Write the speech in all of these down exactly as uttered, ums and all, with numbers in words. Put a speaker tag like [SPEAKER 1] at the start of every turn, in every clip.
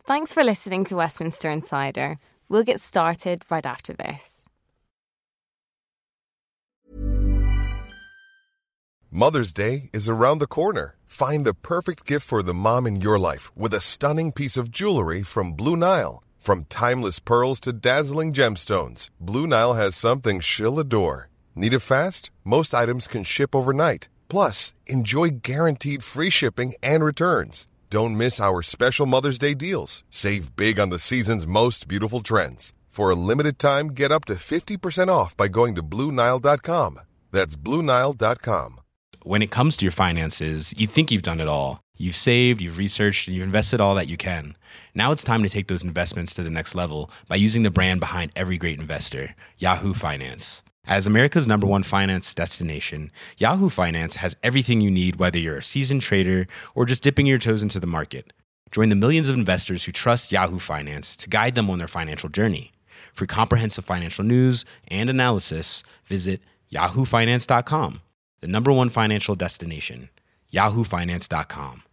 [SPEAKER 1] Thanks for listening to Westminster Insider. We'll get started right after this.
[SPEAKER 2] Mother's Day is around the corner. Find the perfect gift for the mom in your life with a stunning piece of jewelry from Blue Nile. From timeless pearls to dazzling gemstones, Blue Nile has something she'll adore. Need it fast? Most items can ship overnight. Plus, enjoy guaranteed free shipping and returns. Don't miss our special Mother's Day deals. Save big on the season's most beautiful trends. For a limited time, get up to fifty percent off by going to Blue Nile dot com. That's Blue Nile dot com.
[SPEAKER 3] When it comes to your finances, you think you've done it all. You've saved, you've researched, and you've invested all that you can. Now it's time to take those investments to the next level by using the brand behind every great investor, Yahoo Finance. As America's number one finance destination, Yahoo Finance has everything you need, whether you're a seasoned trader or just dipping your toes into the market. Join the millions of investors who trust Yahoo Finance to guide them on their financial journey. For comprehensive financial news and analysis, visit yahoo finance dot com. The number one financial destination, yahoo finance dot com.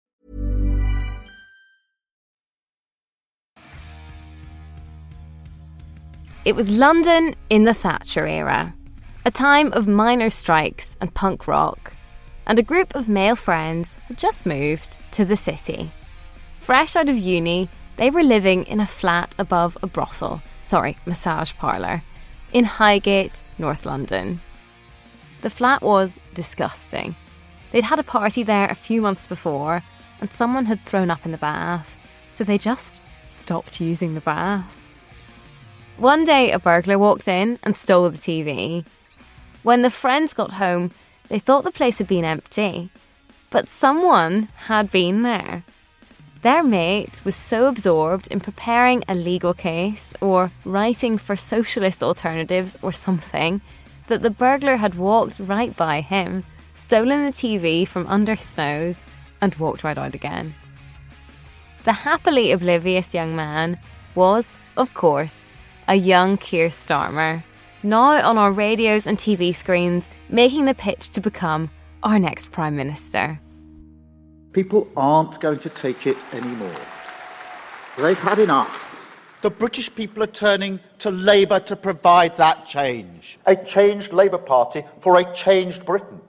[SPEAKER 1] It was London in the Thatcher era, a time of miners' strikes and punk rock, and a group of male friends had just moved to the city. Fresh out of uni, they were living in a flat above a brothel, sorry, massage parlour, in Highgate, North London. The flat was disgusting. They'd had a party there a few months before, and someone had thrown up in the bath, so they just stopped using the bath. One day, a burglar walked in and stole the T V. When the friends got home, they thought the place had been empty, but someone had been there. Their mate was so absorbed in preparing a legal case or writing for socialist alternatives or something that the burglar had walked right by him, stolen the T V from under his nose, and walked right out again. The happily oblivious young man was, of course, a young Keir Starmer, now on our radios and T V screens, making the pitch to become our next Prime Minister.
[SPEAKER 4] People aren't going to take it anymore. They've had enough. The British people are turning to Labour to provide that change. A changed Labour Party for a changed Britain.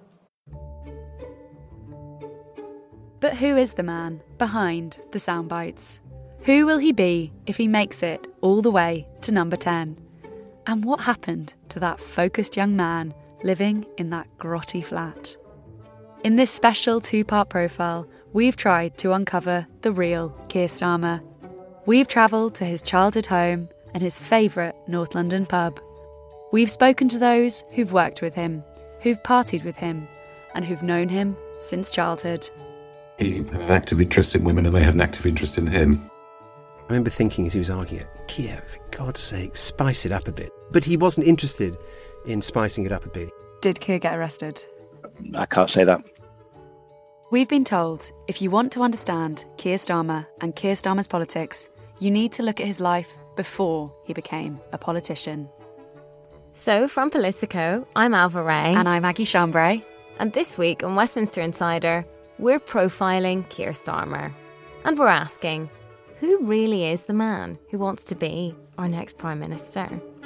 [SPEAKER 5] But who is the man behind the soundbites? Who will he be if he makes it all the way to number ten? And what happened to that focused young man living in that grotty flat? In this special two-part profile, we've tried to uncover the real Keir Starmer. We've travelled to his childhood home and his favourite North London pub. We've spoken to those who've worked with him, who've partied with him, and who've known him since childhood.
[SPEAKER 6] He had an active interest in women and they had an active interest in him.
[SPEAKER 7] I remember thinking as he was arguing it, Keir, for God's sake, spice it up a bit. But he wasn't interested in spicing it up a bit.
[SPEAKER 5] Did Keir get arrested?
[SPEAKER 8] I can't say that.
[SPEAKER 5] We've been told if you want to understand Keir Starmer and Keir Starmer's politics, you need to look at his life before he became a politician.
[SPEAKER 1] So, from Politico, I'm Alva Ray.
[SPEAKER 5] And I'm Maggie Chambray.
[SPEAKER 1] And this week on Westminster Insider, we're profiling Keir Starmer. And we're asking, who really is the man who wants to be our next Prime Minister?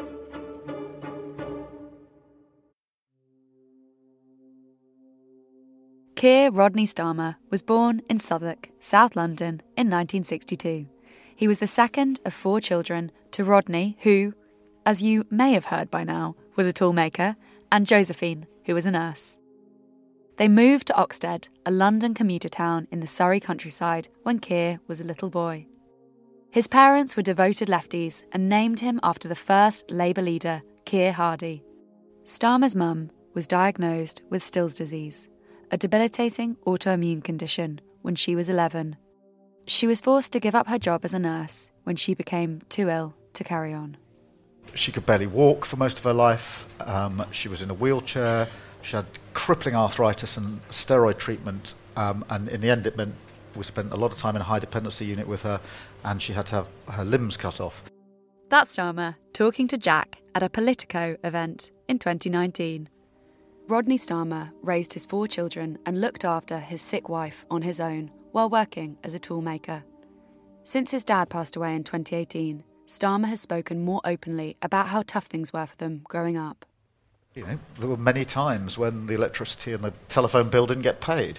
[SPEAKER 5] Keir Rodney Starmer was born in Southwark, South London, in nineteen sixty-two. He was the second of four children to Rodney, who, as you may have heard by now, was a toolmaker, and Josephine, who was a nurse. They moved to Oxted, a London commuter town in the Surrey countryside, when Keir was a little boy. His parents were devoted lefties and named him after the first Labour leader, Keir Hardie. Starmer's mum was diagnosed with Still's disease, a debilitating autoimmune condition, when she was eleven. She was forced to give up her job as a nurse when she became too ill to carry on.
[SPEAKER 4] She could barely walk for most of her life. Um, she was in a wheelchair. She had crippling arthritis and steroid treatment. Um, and in the end, it meant we spent a lot of time in a high dependency unit with her, and she had to have her limbs cut off.
[SPEAKER 5] That's Starmer talking to Jack at a Politico event in twenty nineteen. Rodney Starmer raised his four children and looked after his sick wife on his own while working as a toolmaker. Since his dad passed away in twenty eighteen, Starmer has spoken more openly about how tough things were for them growing up.
[SPEAKER 4] You know, there were many times when the electricity and the telephone bill didn't get paid.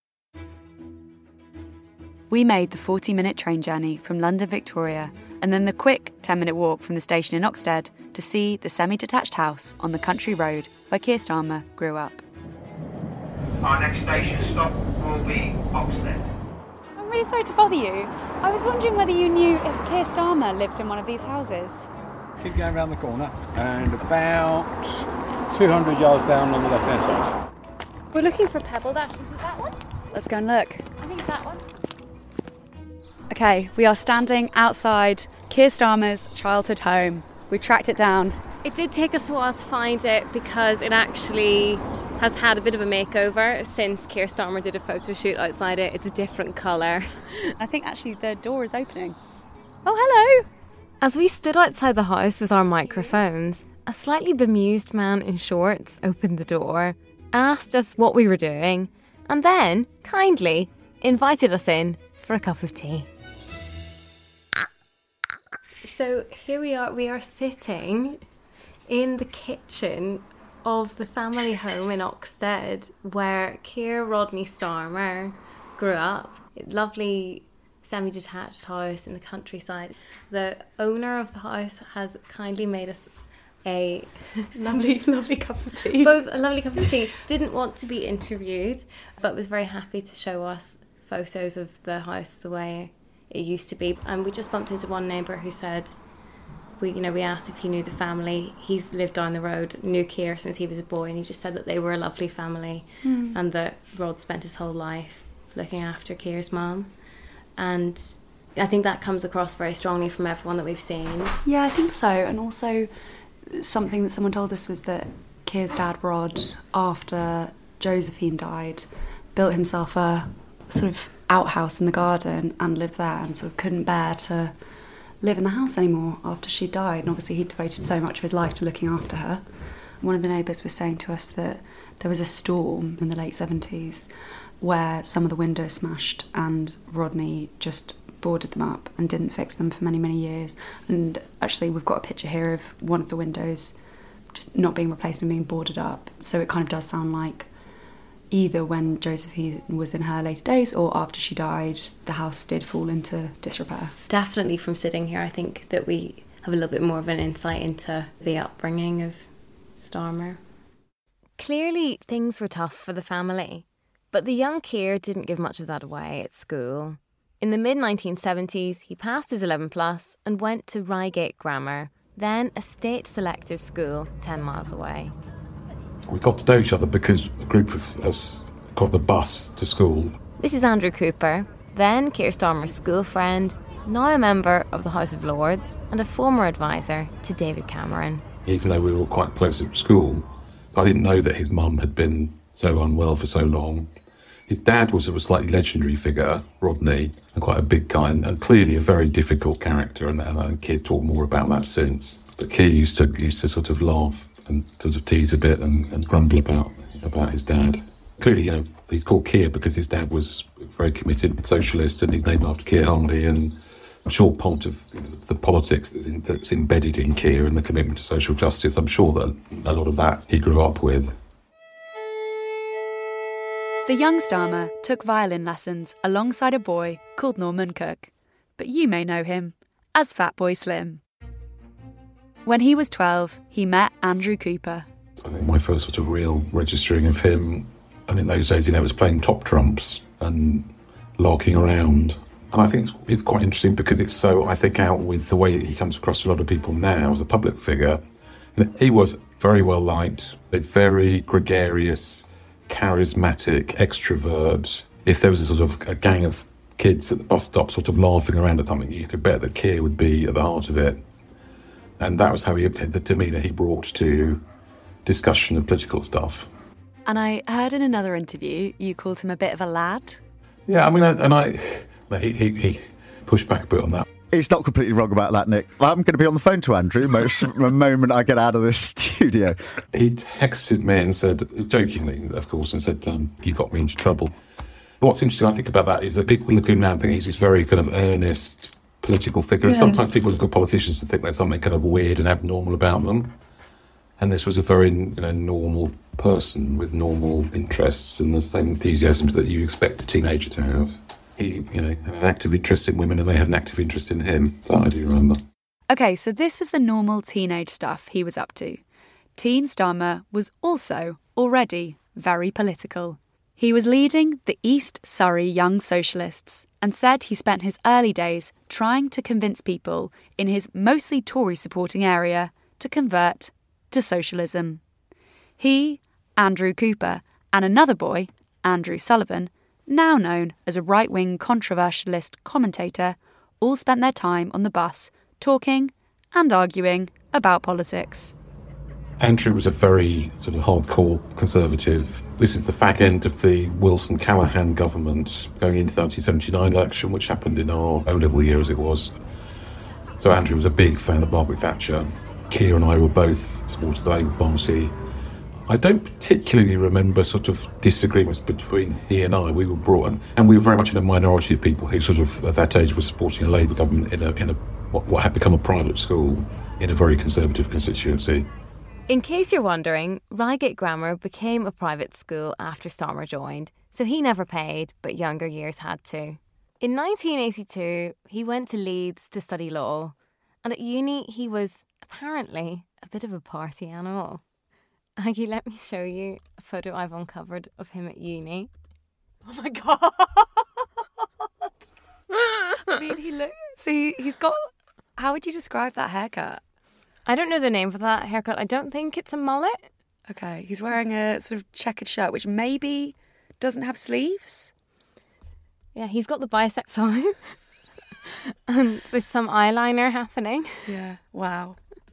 [SPEAKER 5] We made the forty-minute train journey from London Victoria and then the quick ten-minute walk from the station in Oxted to see the semi-detached house on the country road where Keir Starmer grew up.
[SPEAKER 8] Our next station stop will be Oxted.
[SPEAKER 5] I'm really sorry to bother you. I was wondering whether you knew if Keir Starmer lived in one of these houses.
[SPEAKER 9] Keep going round the corner and about two hundred yards down on the left-hand side.
[SPEAKER 1] We're looking for Pebble Dash. Is it that one?
[SPEAKER 5] Let's go and look.
[SPEAKER 1] I think it's that one.
[SPEAKER 5] Okay, we are standing outside Keir Starmer's childhood home. We tracked it down.
[SPEAKER 1] It did take us a while to find it because it actually has had a bit of a makeover since Keir Starmer did a photo shoot outside it. It's a different colour.
[SPEAKER 5] I think actually the door is opening. Oh, hello!
[SPEAKER 1] As we stood outside the house with our microphones, a slightly bemused man in shorts opened the door, asked us what we were doing, and then, kindly, invited us in for a cup of tea. So here we are, we are sitting in the kitchen of the family home in Oxted where Keir Rodney Starmer grew up. Lovely semi-detached house in the countryside. The owner of the house has kindly made us a lovely, lovely cup of tea. Both a lovely cup of tea. Didn't want to be interviewed, but was very happy to show us photos of the house the way it used to be. And we just bumped into one neighbour who said, we, you know, we asked if he knew the family. He's lived down the road, knew Keir since he was a boy, and he just said that they were a lovely family, mm. and that Rod spent his whole life looking after Keir's mum. And I think that comes across very strongly from everyone that we've seen.
[SPEAKER 5] Yeah, I think so. And also something that someone told us was that Keir's dad, Rod, after Josephine died, built himself a sort of outhouse in the garden and lived there, and sort of couldn't bear to live in the house anymore after she died. And obviously he devoted so much of his life to looking after her. One of the neighbours was saying to us that there was a storm in the late seventies where some of the windows smashed and Rodney just boarded them up and didn't fix them for many, many years. And actually we've got a picture here of one of the windows just not being replaced and being boarded up. So it kind of does sound like either when Josephine was in her later days or after she died, the house did fall into disrepair.
[SPEAKER 1] Definitely from sitting here, I think that we have a little bit more of an insight into the upbringing of Starmer. Clearly, things were tough for the family, but the young Keir didn't give much of that away at school. In the mid nineteen seventies, he passed his eleven plus and went to Reigate Grammar, then a state selective school ten miles away.
[SPEAKER 6] We got to know each other because a group of us got the bus to school.
[SPEAKER 1] This is Andrew Cooper, then Keir Starmer's school friend, now a member of the House of Lords and a former advisor to David Cameron.
[SPEAKER 6] Even though we were all quite close at school, I didn't know that his mum had been so unwell for so long. His dad was a slightly legendary figure, Rodney, and quite a big guy, and, and clearly a very difficult character, and, and Keir talked more about that since. But Keir used to used to sort of laugh and sort of tease a bit and, and grumble about about his dad. Clearly, you know, he's called Keir because his dad was a very committed socialist, and he's named after Keir Hardie, and I'm sure part of the politics that's, in, that's embedded in Keir and the commitment to social justice, I'm sure that a lot of that he grew up with.
[SPEAKER 5] The young Starmer took violin lessons alongside a boy called Norman Cook, but you may know him as Fatboy Slim. When he was twelve, he met Andrew Cooper.
[SPEAKER 6] I think my first sort of real registering of him, and in those days, you know, was playing top trumps and larking around. And I think it's, it's quite interesting because it's so, I think, out with the way that he comes across to a lot of people now as a public figure. And he was very well liked, a very gregarious, charismatic extrovert. If there was a sort of a gang of kids at the bus stop sort of laughing around at something, you could bet that Keir would be at the heart of it. And that was how he, the demeanour he brought to discussion of political stuff.
[SPEAKER 5] And I heard in another interview you called him a bit of a lad.
[SPEAKER 6] Yeah, I mean, and I, he, he, he pushed back a bit on that.
[SPEAKER 4] He's not completely wrong about that, Nick. I'm going to be on the phone to Andrew most the moment I get out of this studio.
[SPEAKER 6] He texted me and said, jokingly, of course, and said, um, you got me into trouble. What's interesting, I think, about that is that people look at him now and think he's this very kind of earnest, political figure. And
[SPEAKER 5] Yeah.
[SPEAKER 6] sometimes people look at politicians and think there's something kind of weird and abnormal about them. And this was a very, you know, normal person with normal interests and the same enthusiasms that you expect a teenager to have. He, you know, had an active interest in women and they had an active interest in him. That I do remember.
[SPEAKER 5] OK, so this was the normal teenage stuff he was up to. Teen Starmer was also already very political. He was leading the East Surrey Young Socialists and said he spent his early days trying to convince people in his mostly Tory-supporting area to convert to socialism. He, Andrew Cooper, and another boy, Andrew Sullivan, now known as a right-wing controversialist commentator, all spent their time on the bus talking and arguing about politics.
[SPEAKER 6] Andrew was a very sort of hardcore conservative. This is the fag end of the Wilson-Callaghan government going into the nineteen seventy-nine election, which happened in our O-level year as it was. So Andrew was a big fan of Margaret Thatcher. Keir and I were both supporters of the Labour Party. I don't particularly remember sort of disagreements between he and I. We were brought in, and we were very much in a minority of people who sort of at that age were supporting a Labour government in a in a what, what had become a private school in a very conservative constituency.
[SPEAKER 1] In case you're wondering, Reigate Grammar became a private school after Starmer joined, so he never paid, but younger years had to. In nineteen eighty-two, he went to Leeds to study law, and at uni he was apparently a bit of a party animal. Aggie, let me show you a photo I've uncovered of him at uni.
[SPEAKER 5] Oh my God! I mean, he looks... So he, he's got... How would you describe that haircut?
[SPEAKER 1] I don't know the name for that haircut. I don't think it's a mullet.
[SPEAKER 5] Okay, he's wearing a sort of checkered shirt, which maybe doesn't have sleeves.
[SPEAKER 1] Yeah, he's got the biceps on. And there's some eyeliner happening.
[SPEAKER 5] Yeah, wow.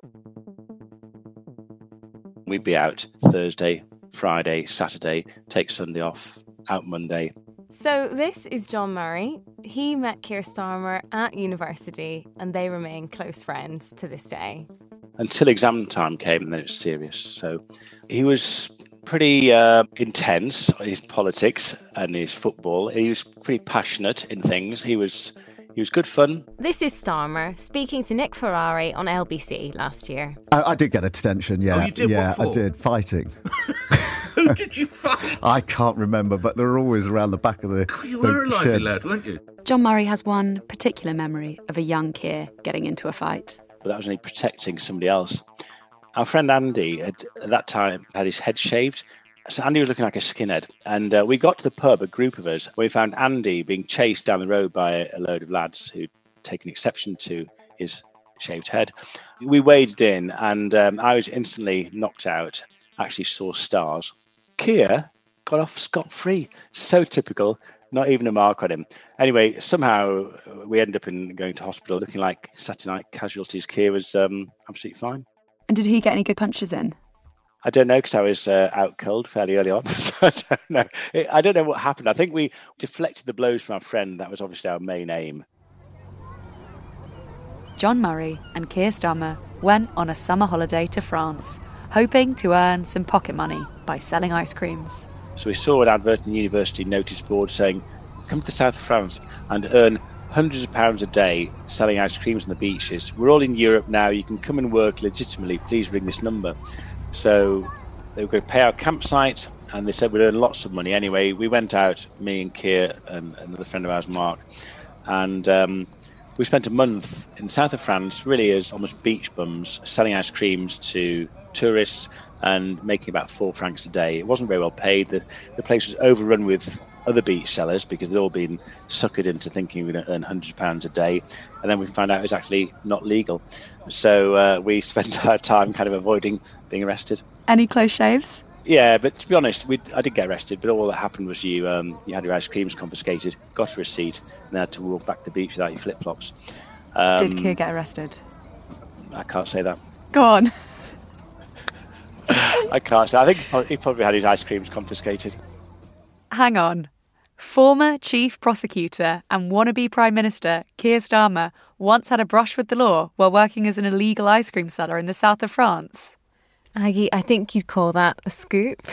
[SPEAKER 10] We'd be out Thursday, Friday, Saturday, take Sunday off, out Monday.
[SPEAKER 1] So this is John Murray. He met Keir Starmer at university and they remain close friends to this day.
[SPEAKER 10] Until exam time came, and then it was serious. So he was pretty uh, intense in his politics and his football. He was pretty passionate in things. He was he was good fun.
[SPEAKER 1] This is Starmer speaking to Nick Ferrari on L B C last year.
[SPEAKER 11] I, I did get a detention, yeah.
[SPEAKER 12] Oh, you did?
[SPEAKER 11] Yeah,
[SPEAKER 12] What for?
[SPEAKER 11] I did. Fighting.
[SPEAKER 12] Who did you fight?
[SPEAKER 11] I can't remember, but they were always around the back of the
[SPEAKER 12] You
[SPEAKER 11] the
[SPEAKER 12] were a lively
[SPEAKER 11] sheds.
[SPEAKER 12] lad, weren't you?
[SPEAKER 5] John Murray has one particular memory of a young Keir getting into a fight.
[SPEAKER 10] But that was only protecting somebody else. Our friend Andy had, at that time, had his head shaved. So Andy was looking like a skinhead. And uh, we got to the pub, a group of us. We found Andy being chased down the road by a, a load of lads who'd taken exception to his shaved head. We waded in and um, I was instantly knocked out, actually saw stars. Keir got off scot-free. So typical. Not even a mark on him. Anyway, somehow we ended up in going to hospital looking like Saturday night casualties. Keir was um, absolutely fine.
[SPEAKER 5] And did he get any good punches in?
[SPEAKER 10] I don't know because I was uh, out cold fairly early on. So I don't know. I don't know what happened. I think we deflected the blows from our friend. That was obviously our main aim.
[SPEAKER 5] John Murray and Keir Starmer went on a summer holiday to France, hoping to earn some pocket money by selling ice creams.
[SPEAKER 10] So we saw an advert in the university notice board saying, come to the south of France and earn hundreds of pounds a day selling ice creams on the beaches. We're all in Europe now. You can come and work legitimately. Please ring this number. So they were going to pay our campsite and they said we'd earn lots of money. Anyway, we went out, me and Keir and another friend of ours, Mark, and um, we spent a month in the south of France, really as almost beach bums, selling ice creams to tourists and making about four francs a day. It wasn't very well paid. The, the place was overrun with other beach sellers because they'd all been suckered into thinking we're going to earn hundreds of pounds a day. And then we found out it was actually not legal. So uh, we spent our time kind of avoiding being arrested.
[SPEAKER 5] Any close shaves?
[SPEAKER 10] Yeah, but to be honest, we I did get arrested, but all that happened was you um, you had your ice creams confiscated, got a receipt, and then had to walk back to the beach without your flip-flops. Um,
[SPEAKER 5] Did Keir get arrested?
[SPEAKER 10] I can't say that.
[SPEAKER 5] Go on.
[SPEAKER 10] I can't say. I think he probably had his ice creams confiscated.
[SPEAKER 5] Hang on. Former Chief Prosecutor and wannabe Prime Minister Keir Starmer once had a brush with the law while working as an illegal ice cream seller in the south of France.
[SPEAKER 1] Aggie, I think you'd call that a scoop.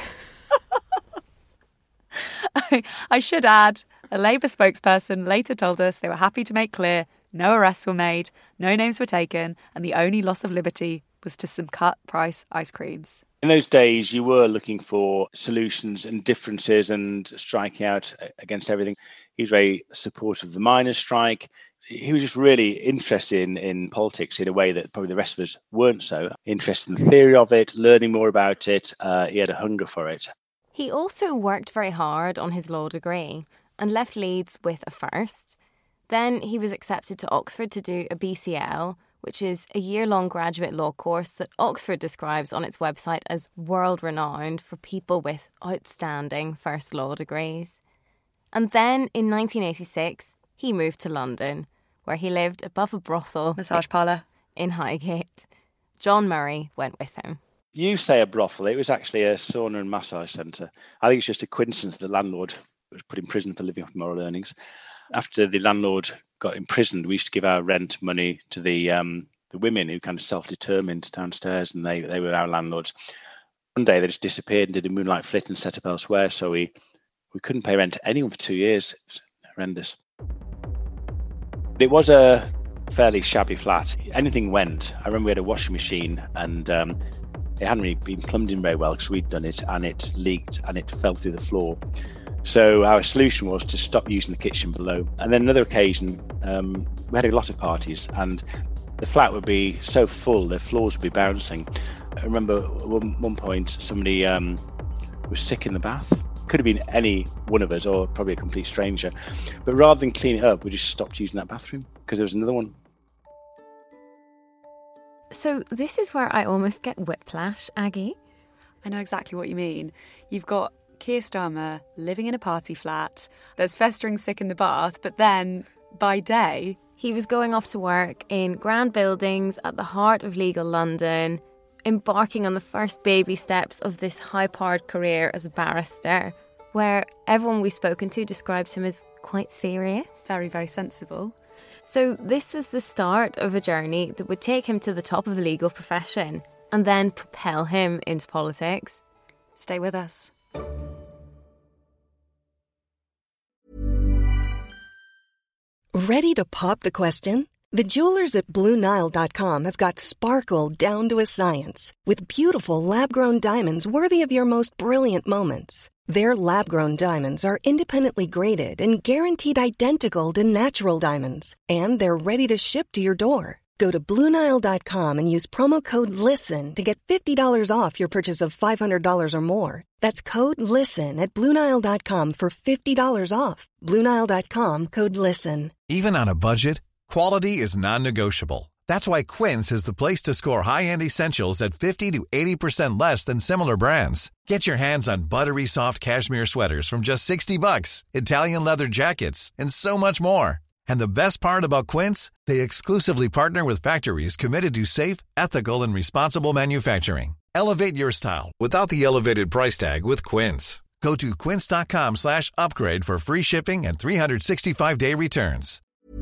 [SPEAKER 5] I, I should add, a Labour spokesperson later told us they were happy to make clear No arrests were made, no names were taken, and the only loss of liberty was to some cut-price ice creams.
[SPEAKER 10] In those days, you were looking for solutions and differences and striking out against everything. He was very supportive of the miners' strike. He was just really interested in, in politics in a way that probably the rest of us weren't so. Interested in the theory of it, learning more about it. Uh, he had a hunger for it.
[SPEAKER 1] He also worked very hard on his law degree and left Leeds with a first. Then he was accepted to Oxford to do a B C L, which is a year-long graduate law course that Oxford describes on its website as world-renowned for people with outstanding first law degrees. And then, in nineteen eighty-six, he moved to London, where he lived above a brothel
[SPEAKER 5] massage parlour
[SPEAKER 1] in Highgate. John Murray went with him.
[SPEAKER 10] You say a brothel, it was actually a sauna and massage centre. I think it's just a coincidence the landlord was put in prison for living off moral earnings. After the landlord got imprisoned, we used to give our rent money to the um, the women who kind of self-determined downstairs, and they, they were our landlords. One day they just disappeared and did a moonlight flit and set up elsewhere, so we, we couldn't pay rent to anyone for two years. It was horrendous. It was a fairly shabby flat. Anything went. I remember we had a washing machine, and um, it hadn't really been plumbed in very well because we'd done it, and it leaked and it fell through the floor. So our solution was to stop using the kitchen below. And then another occasion, um, we had a lot of parties, and the flat would be so full, the floors would be bouncing. I remember at one, one point somebody um, was sick in the bath. Could have been any one of us or probably a complete stranger. But rather than clean it up, we just stopped using that bathroom because there was another one.
[SPEAKER 1] So this is where I almost get whiplash, Aggie.
[SPEAKER 5] I know exactly what you mean. You've got Keir Starmer living in a party flat that's festering sick in the bath, but then by day
[SPEAKER 1] he was going off to work in grand buildings at the heart of legal London, embarking on the first baby steps of this high-powered career as a barrister, where everyone we've spoken to describes him as quite serious.
[SPEAKER 5] Very, very sensible.
[SPEAKER 1] So this was the start of a journey that would take him to the top of the legal profession and then propel him into politics.
[SPEAKER 5] Stay with us.
[SPEAKER 13] Ready to pop the question? The jewelers at Blue Nile dot com have got sparkle down to a science with beautiful lab-grown diamonds worthy of your most brilliant moments. Their lab-grown diamonds are independently graded and guaranteed identical to natural diamonds, and they're ready to ship to your door. Go to Blue Nile dot com and use promo code LISTEN to get fifty dollars off your purchase of five hundred dollars or more. That's code LISTEN at Blue Nile dot com for fifty dollars off. Blue Nile dot com, code LISTEN.
[SPEAKER 14] Even on a budget, quality is non-negotiable. That's why Quince is the place to score high-end essentials at fifty to eighty percent less than similar brands. Get your hands on buttery soft cashmere sweaters from just sixty bucks, Italian leather jackets, and so much more. And the best part about Quince, they exclusively partner with factories committed to safe, ethical, and responsible manufacturing. Elevate your style without the elevated price tag with Quince. Go to quince dot com slash upgrade for free shipping and three sixty-five day returns.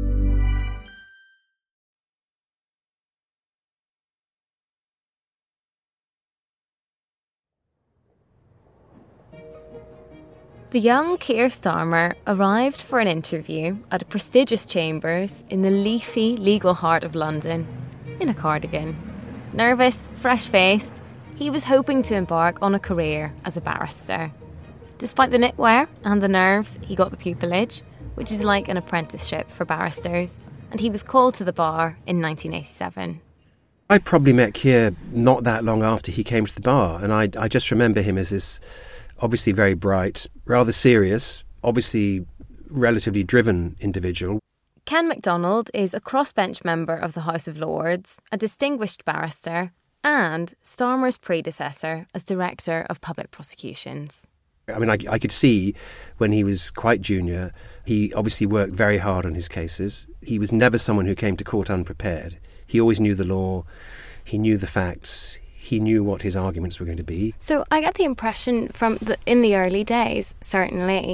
[SPEAKER 1] The young Keir Starmer arrived for an interview at a prestigious chambers in the leafy legal heart of London, in a cardigan. Nervous, fresh-faced, he was hoping to embark on a career as a barrister. Despite the knitwear and the nerves, he got the pupillage, which is like an apprenticeship for barristers, and he was called to the bar in nineteen eighty-seven.
[SPEAKER 7] I probably met Keir not that long after he came to the bar, and I, I just remember him as this obviously very bright, rather serious, obviously relatively driven individual.
[SPEAKER 1] Ken MacDonald is a crossbench member of the House of Lords, a distinguished barrister, and Starmer's predecessor as Director of Public Prosecutions.
[SPEAKER 7] I mean, I, I could see when he was quite junior, he obviously worked very hard on his cases. He was never someone who came to court unprepared. He always knew the law, he knew the facts, he knew what his arguments were going to be.
[SPEAKER 1] So I get the impression from the, in the early days, certainly,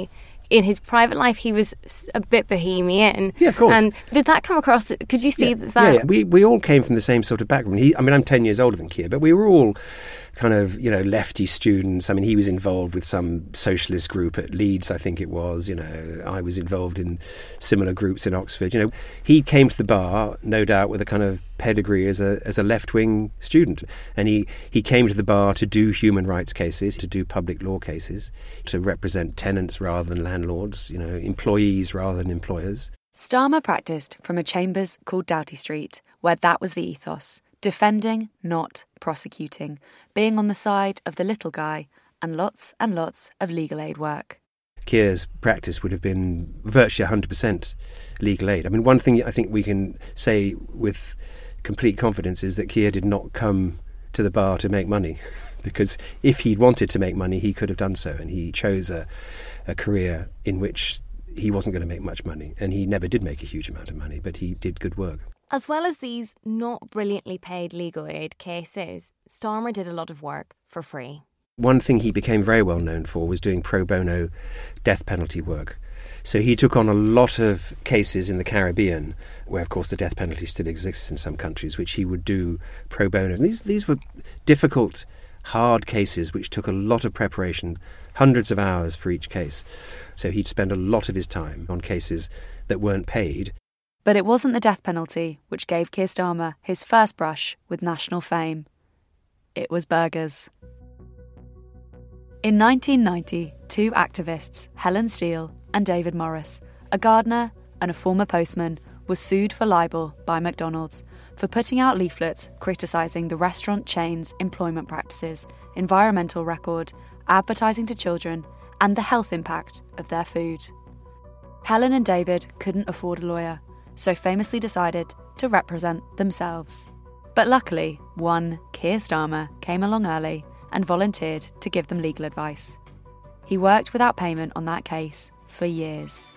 [SPEAKER 1] in his private life he was a bit bohemian.
[SPEAKER 7] Yeah, of course.
[SPEAKER 1] And did that come across? Could you see
[SPEAKER 7] yeah.
[SPEAKER 1] that?
[SPEAKER 7] Yeah, yeah, we we all came from the same sort of background. He, I mean, I'm ten years older than Keir, but we were all kind of, you know, lefty students. I mean, he was involved with some socialist group at Leeds, I think it was. You know, I was involved in similar groups in Oxford. You know, he came to the bar, no doubt, with a kind of pedigree as a as a left-wing student, and he he came to the bar to do human rights cases, to do public law cases, to represent tenants rather than landlords, you know, employees rather than employers.
[SPEAKER 5] Starmer practised from a chambers called Doughty Street, where that was the ethos: defending, not prosecuting, being on the side of the little guy, and lots and lots of legal aid work.
[SPEAKER 7] Keir's practice would have been virtually one hundred percent legal aid. I mean, one thing I think we can say with complete confidence is that Keir did not come to the bar to make money, because if he'd wanted to make money, he could have done so, and he chose a, a career in which he wasn't going to make much money, and he never did make a huge amount of money, but he did good work.
[SPEAKER 1] As well as these not brilliantly paid legal aid cases, Starmer did a lot of work for free.
[SPEAKER 7] One thing he became very well known for was doing pro bono death penalty work. So he took on a lot of cases in the Caribbean, where, of course, the death penalty still exists in some countries, which he would do pro bono. And these, these were difficult, hard cases which took a lot of preparation, hundreds of hours for each case. So he'd spend a lot of his time on cases that weren't paid.
[SPEAKER 5] But it wasn't the death penalty which gave Keir Starmer his first brush with national fame. It was burgers. In nineteen ninety, two activists, Helen Steele and David Morris, a gardener and a former postman, were sued for libel by McDonald's for putting out leaflets criticising the restaurant chain's employment practices, environmental record, advertising to children, and the health impact of their food. Helen and David couldn't afford a lawyer, so famously decided to represent themselves. But luckily, one Keir Starmer came along early and volunteered to give them legal advice. He worked without payment on that case for years.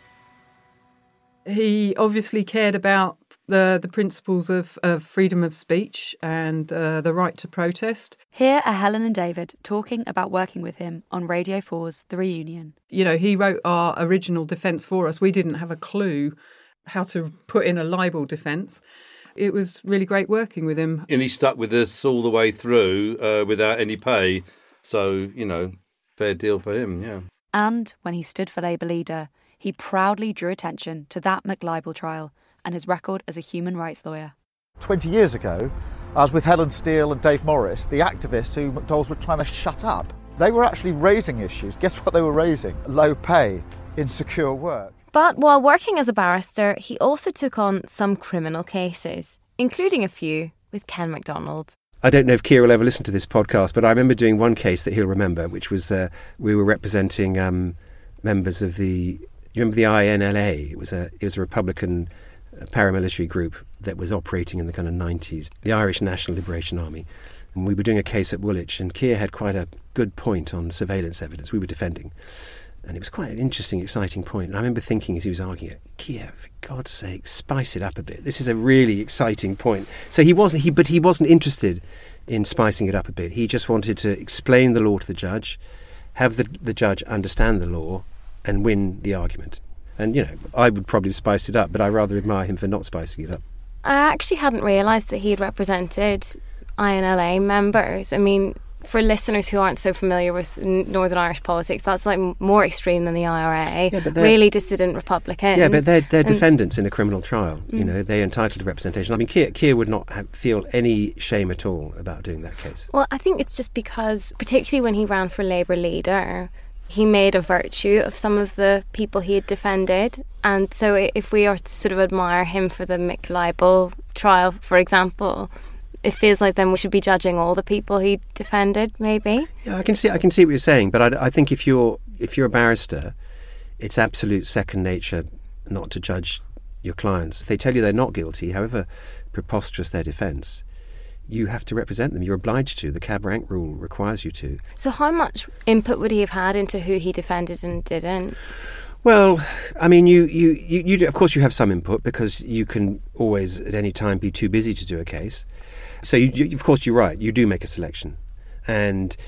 [SPEAKER 15] He obviously cared about the, the principles of, of freedom of speech and uh, the right to protest.
[SPEAKER 5] Here are Helen and David talking about working with him on Radio four's The Reunion.
[SPEAKER 15] You know, he wrote our original defence for us. We didn't have a clue how to put in a libel defence. It was really great working with him.
[SPEAKER 16] And he stuck with us all the way through uh, without any pay. So, you know, fair deal for him, yeah.
[SPEAKER 5] And when he stood for Labour leader, he proudly drew attention to that McLibel trial and his record as a human rights lawyer.
[SPEAKER 4] Twenty years ago, I was with Helen Steele and Dave Morris, the activists who McDonald's were trying to shut up. They were actually raising issues. Guess what they were raising? Low pay, insecure work.
[SPEAKER 1] But while working as a barrister, he also took on some criminal cases, including a few with Ken MacDonald.
[SPEAKER 7] I don't know if Keir will ever listen to this podcast, but I remember doing one case that he'll remember, which was uh, we were representing um, members of the, you remember the I N L A? It was a it was a Republican paramilitary group that was operating in the kind of nineties, the Irish National Liberation Army. And we were doing a case at Woolwich, and Keir had quite a good point on surveillance evidence we were defending. And it was quite an interesting, exciting point. And I remember thinking as he was arguing it, Keir, for God's sake, spice it up a bit. This is a really exciting point. So he wasn't, he, but he wasn't interested in spicing it up a bit. He just wanted to explain the law to the judge, have the, the judge understand the law, and win the argument. And, you know, I would probably spice it up, but I rather admire him for not spicing it up.
[SPEAKER 1] I actually hadn't realised that he had represented I N L A members. I mean, for listeners who aren't so familiar with Northern Irish politics, that's like more extreme than the I R A. Yeah, really dissident Republicans.
[SPEAKER 7] Yeah, but they're, they're defendants in a criminal trial. Mm. You know, they're entitled to representation. I mean, Keir, Keir would not have, feel any shame at all about doing that case.
[SPEAKER 1] Well, I think it's just because, particularly when he ran for Labour leader, he made a virtue of some of the people he had defended. And so if we are to sort of admire him for the McLibel trial, for example, it feels like then we should be judging all the people he defended, maybe.
[SPEAKER 7] Yeah, I can see. I can see what you're saying, but I, I think if you're if you're a barrister, it's absolute second nature not to judge your clients. If they tell you they're not guilty, however preposterous their defence, you have to represent them. You're obliged to. The cab rank rule requires you to.
[SPEAKER 1] So, how much input would he have had into who he defended and didn't?
[SPEAKER 7] Well, I mean, you, you, you, you do, of course you have some input because you can always at any time be too busy to do a case. So, you, you, of course, you're right. You do make a selection. And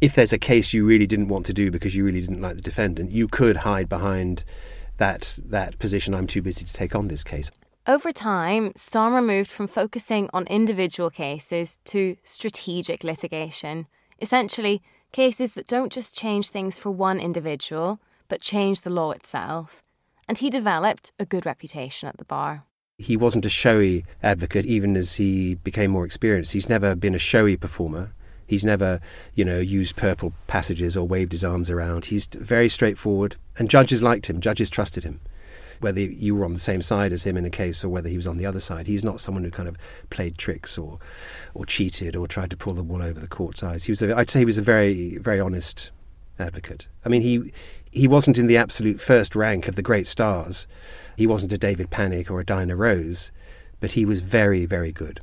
[SPEAKER 7] if there's a case you really didn't want to do because you really didn't like the defendant, you could hide behind that that position. I'm too busy to take on this case.
[SPEAKER 1] Over time, Starmer moved from focusing on individual cases to strategic litigation. Essentially, cases that don't just change things for one individual, but change the law itself. And he developed a good reputation at the bar.
[SPEAKER 7] He wasn't a showy advocate, even as he became more experienced. He's never been a showy performer. He's never, you know, used purple passages or waved his arms around. He's very straightforward. And judges liked him. Judges trusted him. Whether you were on the same side as him in a case or whether he was on the other side, he's not someone who kind of played tricks or or cheated or tried to pull the wool over the court's eyes. He was, a, I'd say, he was a very, very honest advocate. I mean, he he wasn't in the absolute first rank of the great stars. He wasn't a David Panic or a Diana Rose, but he was very, very good.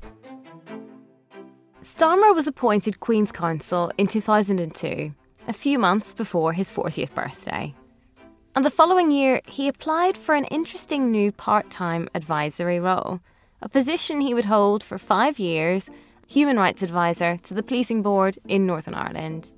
[SPEAKER 1] Starmer was appointed Queen's Counsel in two thousand two, a few months before his fortieth birthday. And the following year, he applied for an interesting new part-time advisory role, a position he would hold for five years, human rights advisor to the Policing Board in Northern Ireland.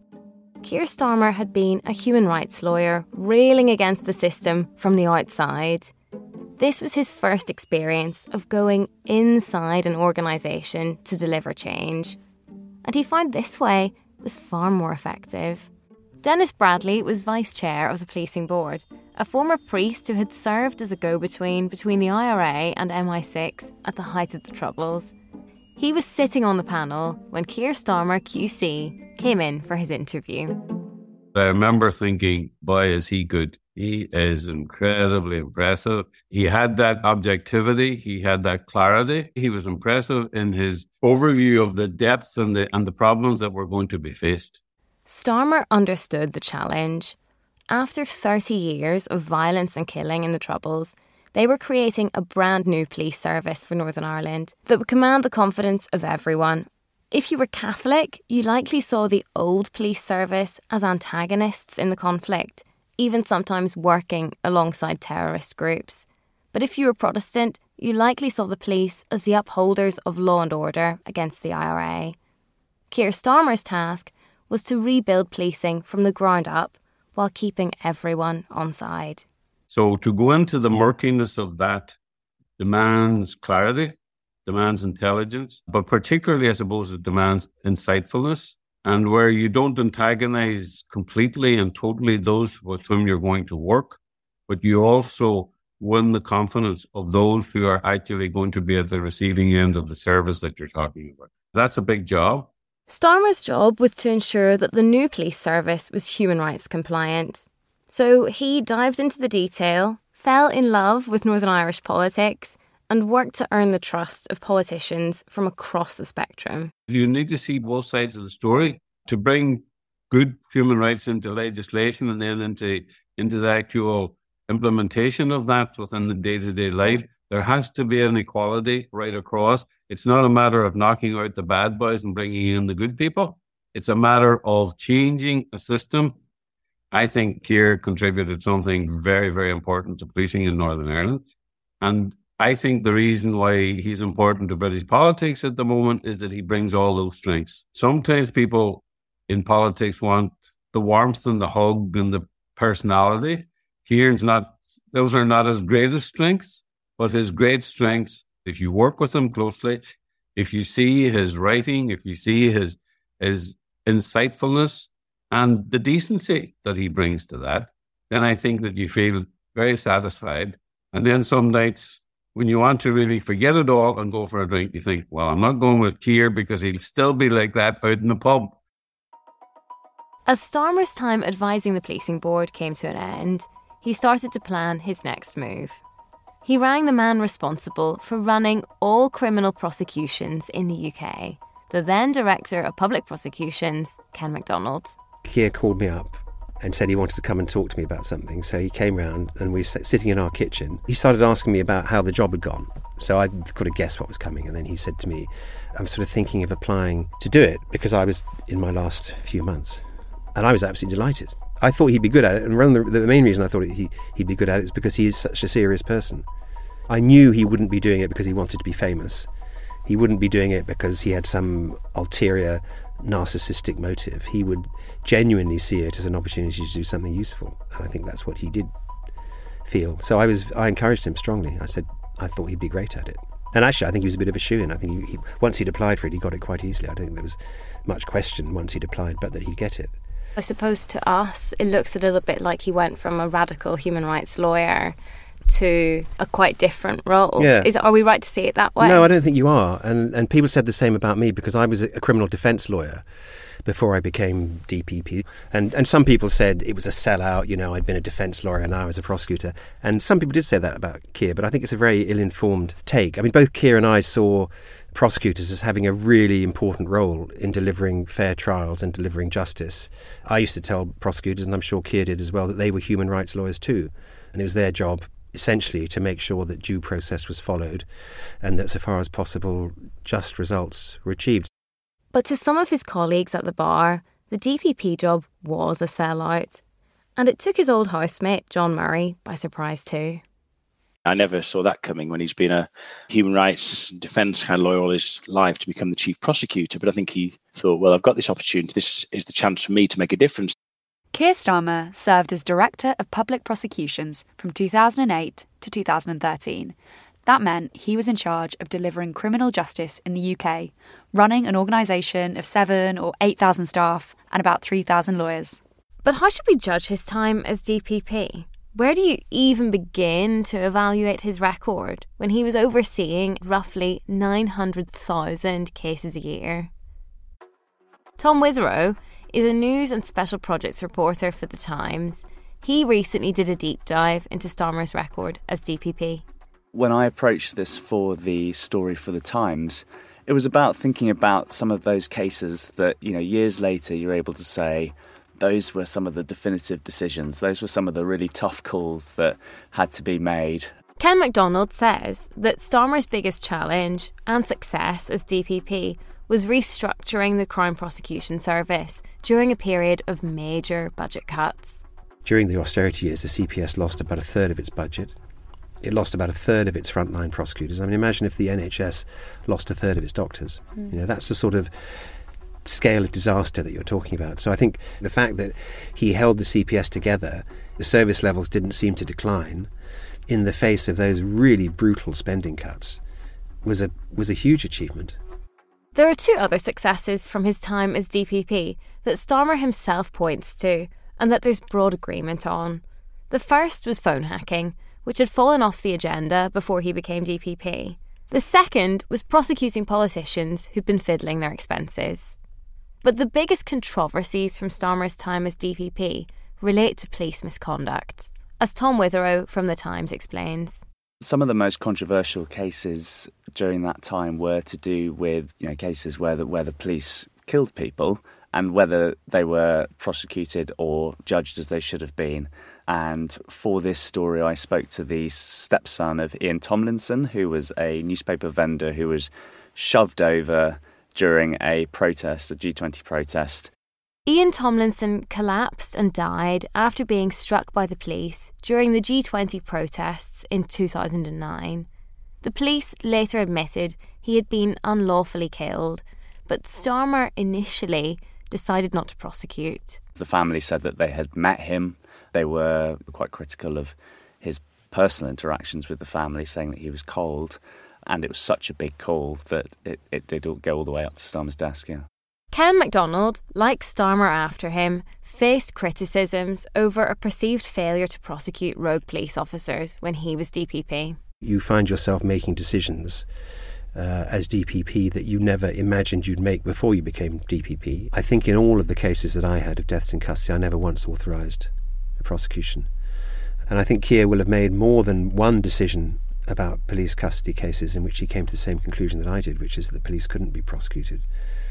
[SPEAKER 1] Keir Starmer had been a human rights lawyer railing against the system from the outside. This was his first experience of going inside an organisation to deliver change. And he found this way was far more effective. Dennis Bradley was vice chair of the Policing Board, a former priest who had served as a go-between between the I R A and M I six at the height of the Troubles. He was sitting on the panel when Keir Starmer Q C came in for his interview.
[SPEAKER 17] I remember thinking, boy, is he good. He is incredibly impressive. He had that objectivity. He had that clarity. He was impressive in his overview of the depths and the, and the problems that were going to be faced.
[SPEAKER 1] Starmer understood the challenge. After thirty years of violence and killing in the Troubles, they were creating a brand new police service for Northern Ireland that would command the confidence of everyone. If you were Catholic, you likely saw the old police service as antagonists in the conflict, even sometimes working alongside terrorist groups. But if you were Protestant, you likely saw the police as the upholders of law and order against the I R A. Keir Starmer's task was to rebuild policing from the ground up while keeping everyone on side.
[SPEAKER 17] So to go into the murkiness of that demands clarity, demands intelligence, but particularly, I suppose, it demands insightfulness, and where you don't antagonize completely and totally those with whom you're going to work, but you also win the confidence of those who are actually going to be at the receiving end of the service that you're talking about. That's a big job.
[SPEAKER 1] Starmer's job was to ensure that the new police service was human rights compliant. So he dived into the detail, fell in love with Northern Irish politics, and worked to earn the trust of politicians from across the spectrum.
[SPEAKER 17] You need to see both sides of the story to bring good human rights into legislation and then into, into the actual implementation of that within the day-to-day life. There has to be an equality right across. It's not a matter of knocking out the bad boys and bringing in the good people. It's a matter of changing a system. I think Keir contributed something very, very important to policing in Northern Ireland. And I think the reason why he's important to British politics at the moment is that he brings all those strengths. Sometimes people in politics want the warmth and the hug and the personality. Keir's not, those are not his greatest strengths, but his great strengths, if you work with him closely, if you see his writing, if you see his his insightfulness and the decency that he brings to that, then I think that you feel very satisfied. And then some nights, when you want to really forget it all and go for a drink, you think, well, I'm not going with Keir because he'll still be like that out in the pub.
[SPEAKER 1] As Starmer's time advising the Policing Board came to an end, he started to plan his next move. He rang the man responsible for running all criminal prosecutions in the U K, the then Director of Public Prosecutions, Ken MacDonald.
[SPEAKER 7] Keir called me up and said he wanted to come and talk to me about something. So he came round and we were sitting in our kitchen. He started asking me about how the job had gone. So I could have guessed what was coming. And then he said to me, I'm sort of thinking of applying to do it because I was in my last few months. And I was absolutely delighted. I thought he'd be good at it. And the, the main reason I thought he, he'd be good at it is because he's such a serious person. I knew he wouldn't be doing it because he wanted to be famous. He wouldn't be doing it because he had some ulterior narcissistic motive. He would genuinely see it as an opportunity to do something useful, and I think that's what he did feel. So I was, I encouraged him strongly. I said I thought he'd be great at it. And actually, I think he was a bit of a shoo-in. I think he, he, once he'd applied for it, he got it quite easily. I don't think there was much question once he'd applied, but that he'd get it.
[SPEAKER 1] I suppose to us, it looks a little bit like he went from a radical human rights lawyer to a quite different role.
[SPEAKER 7] Yeah.
[SPEAKER 1] Is, are we right to see it that way?
[SPEAKER 7] No, I don't think you are. And and people said the same about me, because I was a criminal defence lawyer before I became D P P. And and some people said it was a sellout, you know, I'd been a defence lawyer and now I was a prosecutor. And some people did say that about Keir, but I think it's a very ill-informed take. I mean, both Keir and I saw prosecutors as having a really important role in delivering fair trials and delivering justice. I used to tell prosecutors, and I'm sure Keir did as well, that they were human rights lawyers too. And it was their job, essentially, to make sure that due process was followed and that, so far as possible, just results were achieved.
[SPEAKER 1] But to some of his colleagues at the bar, the D P P job was a sellout. And it took his old housemate, John Murray, by surprise too.
[SPEAKER 10] I never saw that coming when he's been a human rights defence kind of lawyer all his life to become the chief prosecutor. But I think he thought, well, I've got this opportunity. This is the chance for me to make a difference.
[SPEAKER 5] Keir Starmer served as Director of Public Prosecutions from two thousand eight to two thousand thirteen. That meant he was in charge of delivering criminal justice in the U K, running an organisation of seven or eight thousand staff and about three thousand lawyers.
[SPEAKER 1] But how should we judge his time as D P P? Where do you even begin to evaluate his record when he was overseeing roughly nine hundred thousand cases a year? Tom Witherow is a news and special projects reporter for The Times. He recently did a deep dive into Starmer's record as D P P.
[SPEAKER 18] When I approached this for the story for The Times, it was about thinking about some of those cases that, you know, years later you're able to say, those were some of the definitive decisions. Those were some of the really tough calls that had to be made.
[SPEAKER 1] Ken MacDonald says that Starmer's biggest challenge and success as D P P was restructuring the Crown Prosecution Service during a period of major budget cuts.
[SPEAKER 7] During the austerity years, the C P S lost about a third of its budget. It lost about a third of its frontline prosecutors. I mean, imagine if the N H S lost a third of its doctors. Mm. You know, that's the sort of scale of disaster that you're talking about. So I think the fact that he held the C P S together, the service levels didn't seem to decline in the face of those really brutal spending cuts, was a was a huge achievement.
[SPEAKER 1] There are two other successes from his time as D P P that Starmer himself points to and that there's broad agreement on. The first was phone hacking, which had fallen off the agenda before he became D P P. The second was prosecuting politicians who'd been fiddling their expenses. But the biggest controversies from Starmer's time as D P P relate to police misconduct, as Tom Witherow from The Times explains.
[SPEAKER 18] Some of the most controversial cases during that time were to do with, you know, cases where the, where the police killed people and whether they were prosecuted or judged as they should have been. And for this story, I spoke to the stepson of Ian Tomlinson, who was a newspaper vendor who was shoved over during a protest, a G twenty protest.
[SPEAKER 1] Ian Tomlinson collapsed and died after being struck by the police during the G twenty protests in two thousand nine. The police later admitted he had been unlawfully killed, but Starmer initially decided not to prosecute.
[SPEAKER 18] The family said that they had met him. They were quite critical of his personal interactions with the family, saying that he was cold. And it was such a big call that it, it did go all the way up to Starmer's desk, yeah.
[SPEAKER 1] Ken MacDonald, like Starmer after him, faced criticisms over a perceived failure to prosecute rogue police officers when he was D P P.
[SPEAKER 7] You find yourself making decisions uh, as D P P that you never imagined you'd make before you became D P P. I think in all of the cases that I had of deaths in custody, I never once authorised a prosecution. And I think Keir will have made more than one decision about police custody cases in which he came to the same conclusion that I did, which is that the police couldn't be prosecuted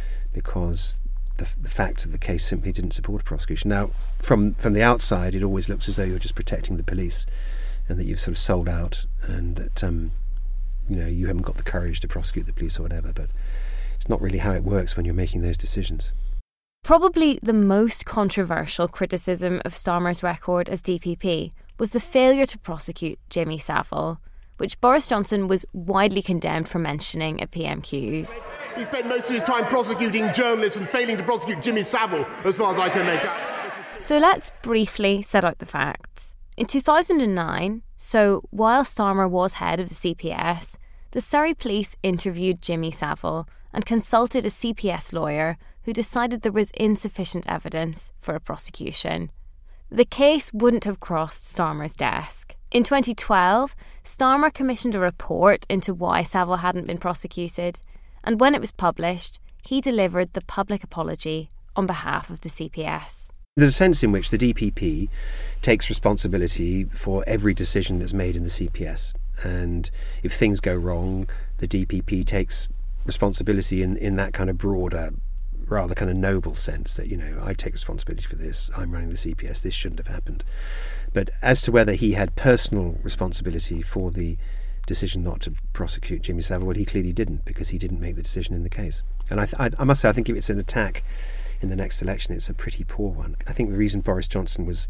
[SPEAKER 7] because the, the facts of the case simply didn't support a prosecution. Now, from, from the outside, it always looks as though you're just protecting the police and that you've sort of sold out and that um, you know, you haven't got the courage to prosecute the police or whatever, but it's not really how it works when you're making those decisions.
[SPEAKER 1] Probably the most controversial criticism of Starmer's record as D P P was the failure to prosecute Jimmy Savile, which Boris Johnson was widely condemned for mentioning at P M Qs.
[SPEAKER 12] He spent most of his time prosecuting journalists and failing to prosecute Jimmy Savile, as far as I can make out.
[SPEAKER 1] So let's briefly set out the facts. In two thousand nine, so while Starmer was head of the C P S, the Surrey police interviewed Jimmy Savile and consulted a C P S lawyer who decided there was insufficient evidence for a prosecution. The case wouldn't have crossed Starmer's desk. In twenty twelve, Starmer commissioned a report into why Savile hadn't been prosecuted, and when it was published, he delivered the public apology on behalf of the C P S.
[SPEAKER 7] There's a sense in which the D P P takes responsibility for every decision that's made in the C P S. And if things go wrong, the D P P takes responsibility in, in that kind of broader, rather kind of noble sense that, you know, I take responsibility for this, I'm running the C P S, this shouldn't have happened. But as to whether he had personal responsibility for the decision not to prosecute Jimmy Savile, well, he clearly didn't, because he didn't make the decision in the case. And I, th- I, I must say, I think if it's an attack in the next election, it's a pretty poor one. I think the reason Boris Johnson was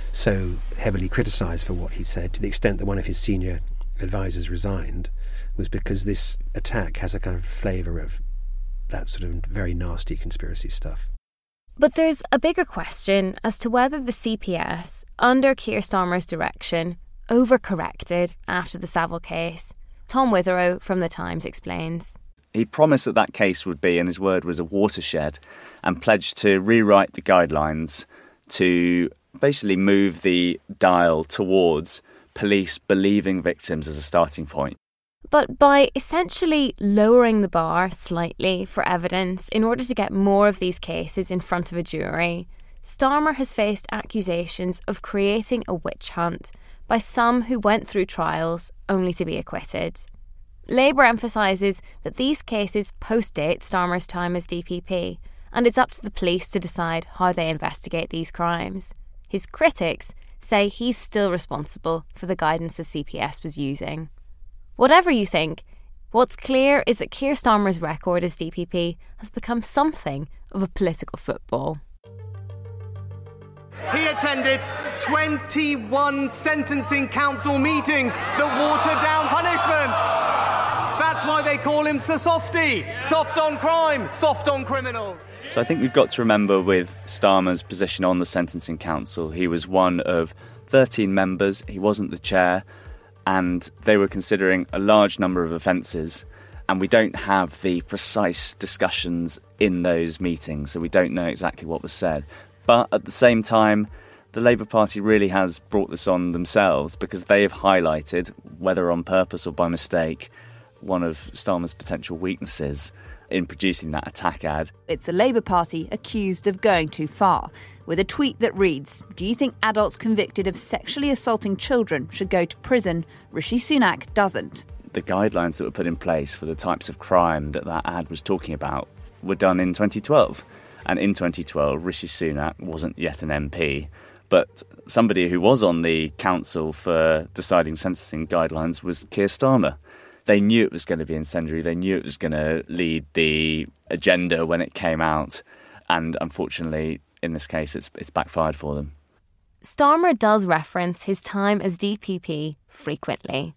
[SPEAKER 7] so heavily criticised for what he said, to the extent that one of his senior advisors resigned, was because this attack has a kind of flavour of that sort of very nasty conspiracy stuff.
[SPEAKER 1] But there's a bigger question as to whether the C P S, under Keir Starmer's direction, overcorrected after the Savile case. Tom Witherow from The Times explains.
[SPEAKER 18] He promised that that case would be, and his word was, a watershed, and pledged to rewrite the guidelines to basically move the dial towards police believing victims as a starting point.
[SPEAKER 1] But by essentially lowering the bar slightly for evidence in order to get more of these cases in front of a jury, Starmer has faced accusations of creating a witch hunt by some who went through trials only to be acquitted. Labour emphasises that these cases post-date Starmer's time as D P P, and it's up to the police to decide how they investigate these crimes. His critics say he's still responsible for the guidance the C P S was using. Whatever you think, what's clear is that Keir Starmer's record as D P P has become something of a political football.
[SPEAKER 19] He attended twenty-one sentencing council meetings that watered down punishments. That's why they call him Sir Softy. Soft on crime, soft on criminals.
[SPEAKER 18] So I think we've got to remember with Starmer's position on the Sentencing Council, he was one of thirteen members, he wasn't the chair, and they were considering a large number of offences, and we don't have the precise discussions in those meetings, so we don't know exactly what was said. But at the same time, the Labour Party really has brought this on themselves, because they have highlighted, whether on purpose or by mistake, one of Starmer's potential weaknesses in producing that attack ad.
[SPEAKER 20] It's the Labour Party accused of going too far, with a tweet that reads, "Do you think adults convicted of sexually assaulting children should go to prison? Rishi Sunak doesn't."
[SPEAKER 18] The guidelines that were put in place for the types of crime that that ad was talking about were done in twenty twelve. And in twenty twelve, Rishi Sunak wasn't yet an M P, but somebody who was on the council for deciding sentencing guidelines was Keir Starmer. They knew it was going to be incendiary. They knew it was going to lead the agenda when it came out. And unfortunately, in this case, it's it's backfired for them.
[SPEAKER 1] Starmer does reference his time as D P P frequently.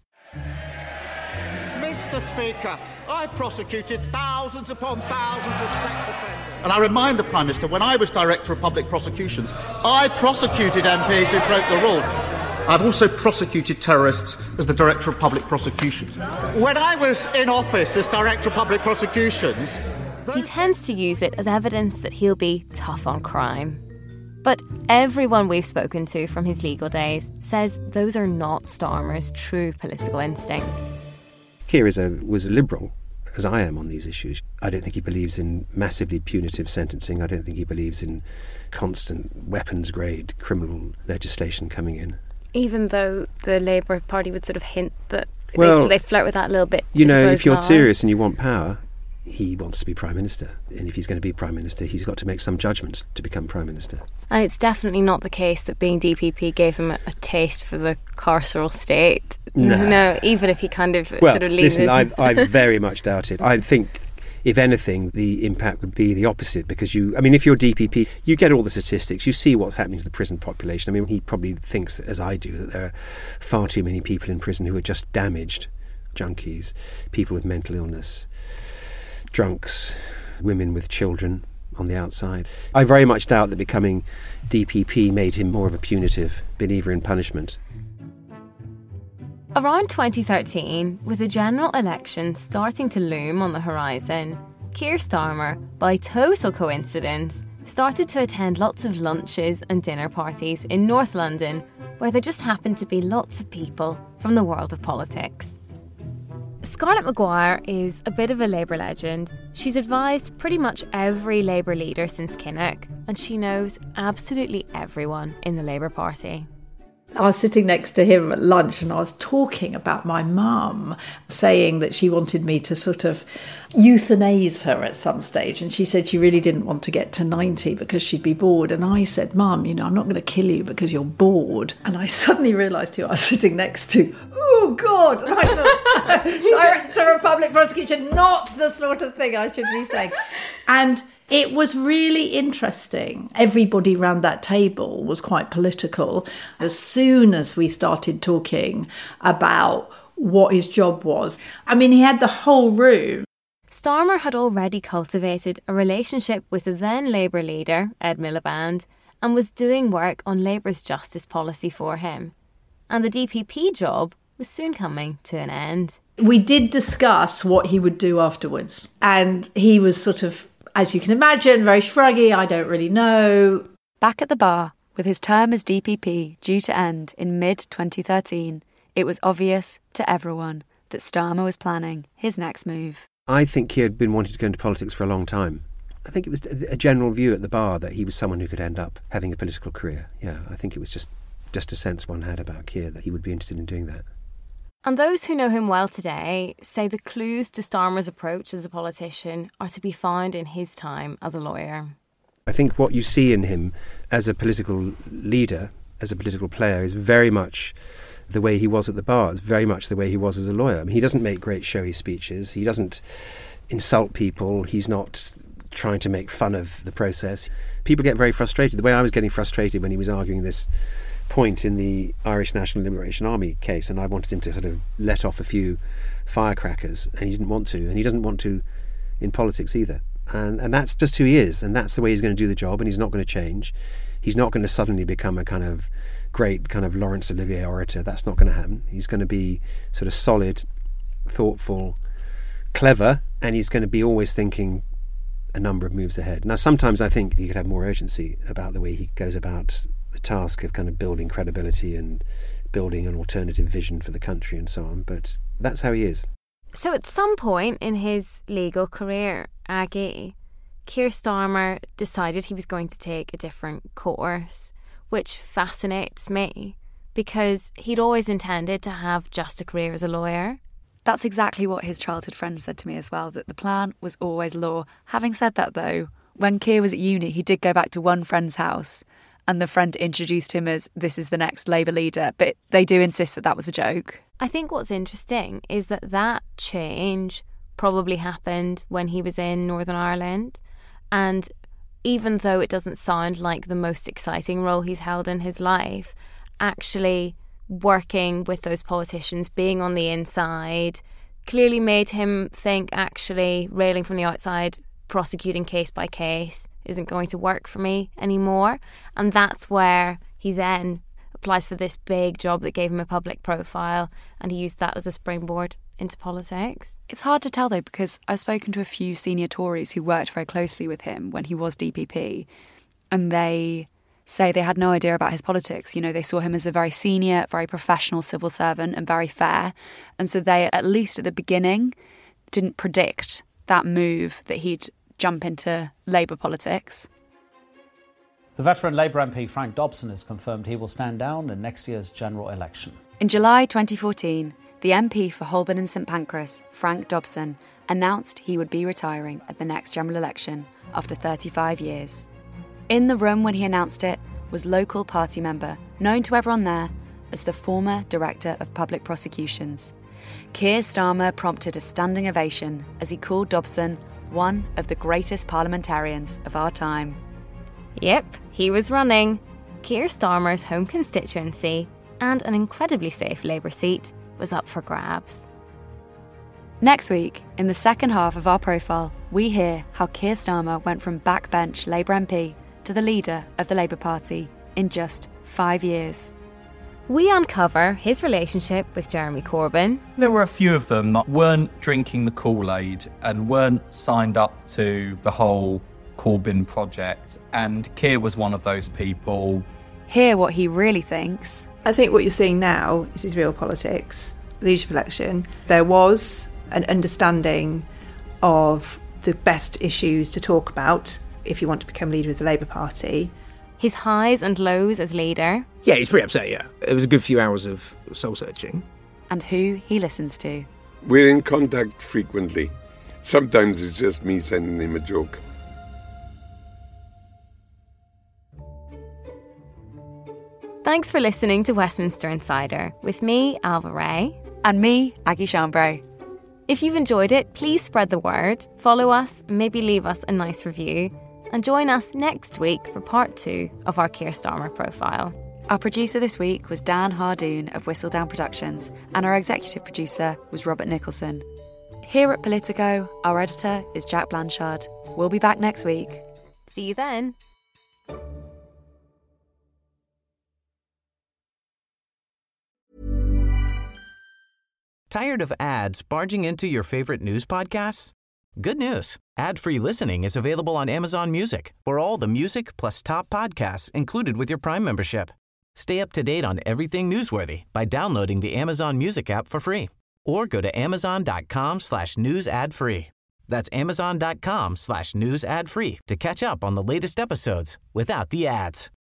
[SPEAKER 12] Mister Speaker, I've prosecuted thousands upon thousands of sex offenders.
[SPEAKER 4] And I remind the Prime Minister, when I was Director of Public Prosecutions, I prosecuted M Ps who broke the rules. I've also prosecuted terrorists as the Director of Public Prosecutions. When I was in office as Director of Public Prosecutions...
[SPEAKER 1] He tends to use it as evidence that he'll be tough on crime. But everyone we've spoken to from his legal days says those are not Starmer's true political instincts.
[SPEAKER 7] Keir is a, was a liberal, as I am on these issues. I don't think he believes in massively punitive sentencing. I don't think he believes in constant weapons-grade criminal legislation coming in.
[SPEAKER 1] Even though the Labour Party would sort of hint that
[SPEAKER 7] well,
[SPEAKER 1] they, they flirt with that a little bit.
[SPEAKER 7] You
[SPEAKER 1] I
[SPEAKER 7] know, if you're
[SPEAKER 1] now.
[SPEAKER 7] serious and you want power, he wants to be Prime Minister. And if he's going to be Prime Minister, he's got to make some judgments to become Prime Minister.
[SPEAKER 1] And it's definitely not the case that being D P P gave him a, a taste for the carceral state.
[SPEAKER 7] No.
[SPEAKER 1] No, even if he kind of
[SPEAKER 7] well,
[SPEAKER 1] sort of leans
[SPEAKER 7] listen,
[SPEAKER 1] into...
[SPEAKER 7] I, I very much doubt it. I think if anything, the impact would be the opposite, because you, I mean, if you're D P P, you get all the statistics, you see what's happening to the prison population. I mean, he probably thinks, as I do, that there are far too many people in prison who are just damaged, junkies, people with mental illness, drunks, women with children on the outside. I very much doubt that becoming D P P made him more of a punitive believer in punishment.
[SPEAKER 1] Around twenty thirteen, with the general election starting to loom on the horizon, Keir Starmer, by total coincidence, started to attend lots of lunches and dinner parties in North London, where there just happened to be lots of people from the world of politics. Scarlett Maguire is a bit of a Labour legend. She's advised pretty much every Labour leader since Kinnock, and she knows absolutely everyone in the Labour Party.
[SPEAKER 21] I was sitting next to him at lunch and I was talking about my mum, saying that she wanted me to sort of euthanize her at some stage. And she said she really didn't want to get to ninety because she'd be bored. And I said, Mum, you know, I'm not going to kill you because you're bored. And I suddenly realised who I was sitting next to. Oh, God. And I thought, Director of Public Prosecution, not the sort of thing I should be saying. And it was really interesting. Everybody around that table was quite political. As soon as we started talking about what his job was, I mean, he had the whole room.
[SPEAKER 1] Starmer had already cultivated a relationship with the then Labour leader, Ed Miliband, and was doing work on Labour's justice policy for him. And the D P P job was soon coming to an end.
[SPEAKER 21] We did discuss what he would do afterwards. And he was sort of, as you can imagine, very shruggy, I don't really know.
[SPEAKER 5] Back at the bar, with his term as D P P due to end in mid twenty thirteen, it was obvious to everyone that Starmer was planning his next move.
[SPEAKER 7] I think he had been wanting to go into politics for a long time. I think it was a general view at the bar that he was someone who could end up having a political career. Yeah, I think it was just, just a sense one had about Keir that he would be interested in doing that.
[SPEAKER 1] And those who know him well today say the clues to Starmer's approach as a politician are to be found in his time as a lawyer.
[SPEAKER 7] I think what you see in him as a political leader, as a political player, is very much the way he was at the bar. It's very much the way he was as a lawyer. I mean, he doesn't make great showy speeches. He doesn't insult people. He's not trying to make fun of the process. People get very frustrated. The way I was getting frustrated when he was arguing this point in the Irish National Liberation Army case, and I wanted him to sort of let off a few firecrackers, and he didn't want to, and he doesn't want to in politics either. And and that's just who he is, and that's the way he's going to do the job, and he's not going to change. He's not going to suddenly become a kind of great kind of Laurence Olivier orator. That's not going to happen. He's going to be sort of solid, thoughtful, clever, and he's going to be always thinking a number of moves ahead. Now, sometimes I think he could have more urgency about the way he goes about the task of kind of building credibility and building an alternative vision for the country and so on, but that's how he is.
[SPEAKER 1] So at some point in his legal career, Aggie, Keir Starmer decided he was going to take a different course, which fascinates me because he'd always intended to have just a career as a lawyer.
[SPEAKER 5] That's exactly what his childhood friend said to me as well, that the plan was always law. Having said that, though, when Keir was at uni, he did go back to one friend's house and the friend introduced him as, this is the next Labour leader, but they do insist that that was a joke.
[SPEAKER 1] I think what's interesting is that that change probably happened when he was in Northern Ireland, and even though it doesn't sound like the most exciting role he's held in his life, actually working with those politicians, being on the inside, clearly made him think, actually, railing from the outside, prosecuting case by case isn't going to work for me anymore. And that's where he then applies for this big job that gave him a public profile, and he used that as a springboard into politics.
[SPEAKER 5] It's hard to tell, though, because I've spoken to a few senior Tories who worked very closely with him when he was D P P, and they say they had no idea about his politics. You know, they saw him as a very senior, very professional civil servant and very fair. And so they, at least at the beginning, didn't predict that move that he'd jump into Labour politics.
[SPEAKER 22] The veteran Labour M P Frank Dobson has confirmed he will stand down in next year's general election.
[SPEAKER 5] In July twenty fourteen, the M P for Holborn and St Pancras, Frank Dobson, announced he would be retiring at the next general election after thirty-five years. In the room when he announced it was local party member, known to everyone there as the former Director of Public Prosecutions. Keir Starmer prompted a standing ovation as he called Dobson one of the greatest parliamentarians of our time.
[SPEAKER 1] Yep, he was running. Keir Starmer's home constituency and an incredibly safe Labour seat was up for grabs.
[SPEAKER 5] Next week, in the second half of our profile, we hear how Keir Starmer went from backbench Labour M P to the leader of the Labour Party in just five years.
[SPEAKER 1] We uncover his relationship with Jeremy Corbyn.
[SPEAKER 2] There were a few of them that weren't drinking the Kool-Aid and weren't signed up to the whole Corbyn project, and Keir was one of those people.
[SPEAKER 5] Hear what he really thinks.
[SPEAKER 3] I think what you're seeing now is his real politics. The leadership election, there was an understanding of the best issues to talk about if you want to become leader of the Labour Party.
[SPEAKER 1] His highs and lows as leader.
[SPEAKER 23] Yeah, he's pretty upset, yeah. It was a good few hours of soul-searching.
[SPEAKER 5] And who he listens to.
[SPEAKER 24] We're in contact frequently. Sometimes it's just me sending him a joke.
[SPEAKER 1] Thanks for listening to Westminster Insider with me, Alva Ray.
[SPEAKER 5] And me, Aggie Chambray.
[SPEAKER 1] If you've enjoyed it, please spread the word, follow us, maybe leave us a nice review, and join us next week for part two of our Keir Starmer profile.
[SPEAKER 5] Our producer this week was Dan Hardoon of Whistledown Productions, and our executive producer was Robert Nicholson. Here at Politico, our editor is Jack Blanchard. We'll be back next week.
[SPEAKER 1] See you then.
[SPEAKER 25] Tired of ads barging into your favorite news podcasts? Good news. Ad-free listening is available on Amazon Music for all the music plus top podcasts included with your Prime membership. Stay up to date on everything newsworthy by downloading the Amazon Music app for free or go to amazon.com slash news ad free. That's amazon.com slash news ad free to catch up on the latest episodes without the ads.